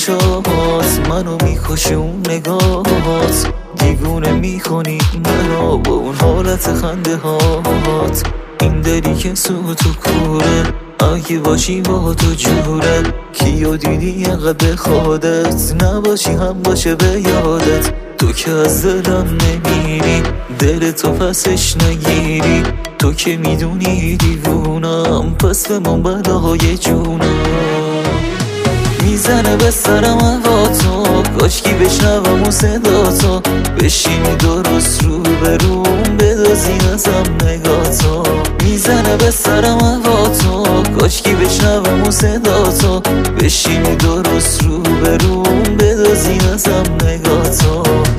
چشات منو میکشه اون نگاهات، دیوونه میکنی منو با اون حالت خنده هات. این دلی که سوت و کوره، اگه باشی با تو جوره، کیو دیدی انقدر به خودت نباشی هم باشه به یادت. تو که از دلم نمیری، دل تو پسش نگیری، تو که میدونی دیوونم، پس به من بلای جونم. میزنه به سرم هوا تو، کاشکی بشنوم و صدا تو، بشینی درست رو به روم بدازی ازم نگاه تو. میزنه به سرم هوا تو، کاشکی بشنوم و صدا تو، بشینی درست رو به روم بدازی ازم نگاه تو.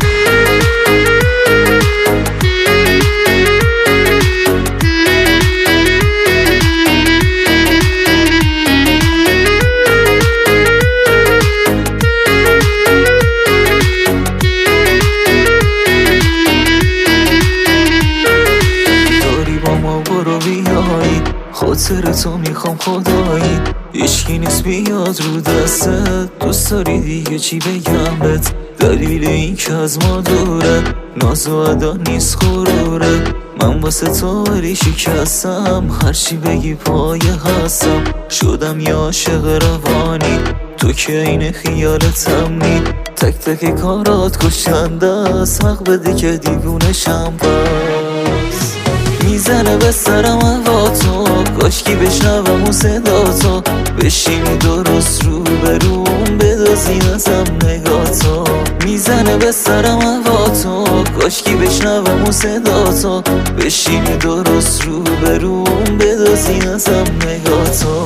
برو بیایی، خاطر تو میخوام خدایی، هیچکی نیست بیاد رو دستت. دوست داری دیگه چی بگم بهت، دلیل این که از ما دوره، ناز و ادا نیست غروره. من واسه تو ولی شکستم، هرچی بگی پای هستم، شدم یه عاشق روانی، تو که این خیالتم نی. تک تک کارات کشنده است، حق بدی که دیوونشم بس. میزنه به سرم هوا تو، کاشکی بشنوم و صدا تو، بشینی درست رو به روم بدازی ازم نگاه تو. میزنه به سرم هوا تو، کاشکی بشنوم و صدا تو، بشینی درست رو به روم بدازی ازم نگاه تو.